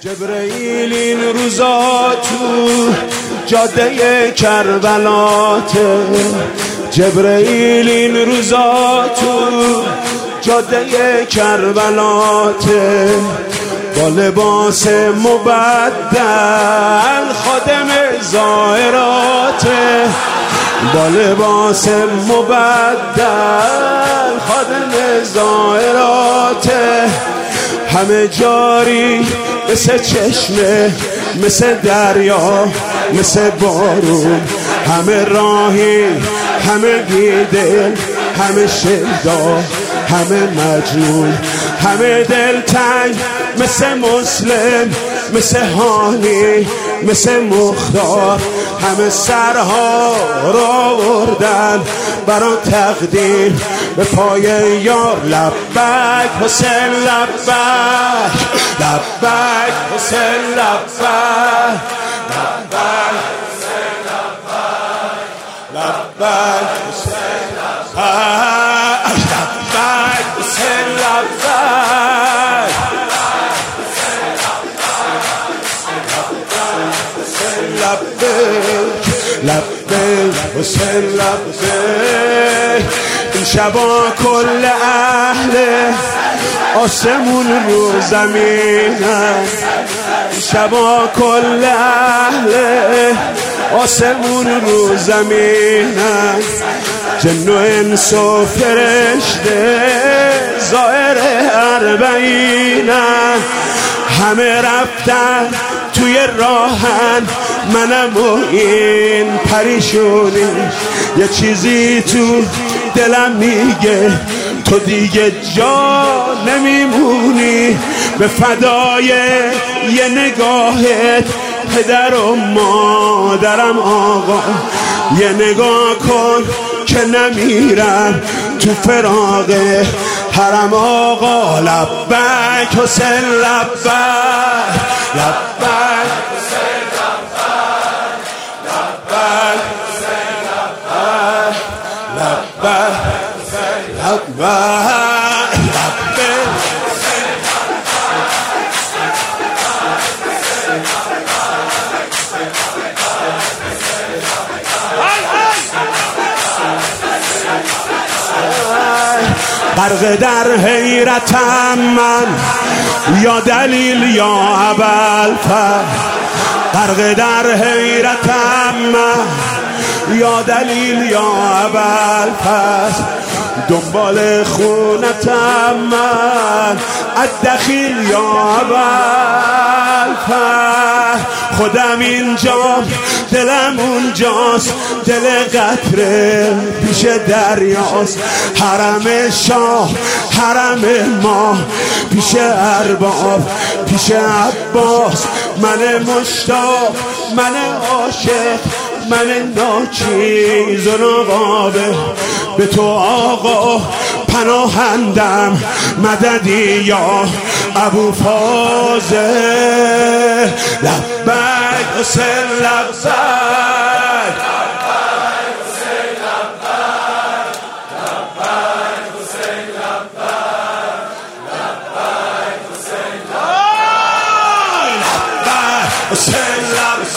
جبرئیل این روزا تو جاده کربلاته، جبرئیل این روزا تو جاده کربلاته، با لباس مبدل خادم زائراته، با لباس مبدل خادم زائراته، همه جاری مثل چشمه، مثل دریا، مثل بارون، همه راهی، همه بیدل، همه شیدا، همه مجنون، همه دلتنگ، مثل مسلم، مثل هانی، مثل مختار، همه سرها را آوردن برا تقدیم به پای یار. لبک حسین لبک، لبک حسین لبک، لبک حسین لبک، لبک حسین لبک، لبک حسین لبک، لبک لبک حسین لبک. این شبا کل اهل آسمون رو زمینن، این شبا کل اهل آسمون رو زمینن، جن و انس و فرشته ظاهر اربعینن، همه رفتن توی راهن، منم و این پریشونی، یه چیزی تو دلم میگه تو دیگه جا نمیمونی، به فدای یه نگاهت پدر و مادرم آقا، یه نگاه کن که نمیرم تو فراق حرم آقا. لبک حسین لبک، لبک حسین لبک، لبک حسین لبک، لبک حسین لبک، لبک غرق در حیرتم من، یا دلیل یا ابوالفضل، غرق در حیرتم من، یا دلیل یا ابوالفضل، دنبال خونتم من، الدخیل یا ابوالفضل، خودم اینجا دلم اونجاست، دل قطره پیش دریاست، حرم شاه حرم ما پیش ارباب پیش عباس، من مشتاق من عاشق من ناچیز و نقابه، به تو آقا پناهندم، مددی یا ابوالفضل. لبک حسین لبک، لبک حسین لبک، لبک حسین لبک، لبک حسین لبک، لبک حسین لبک،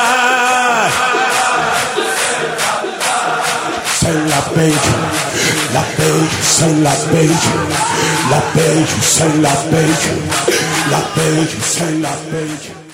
لبیک لبیک حسین لبیک، لبیک حسین لبیک، لبیک حسین لبیک.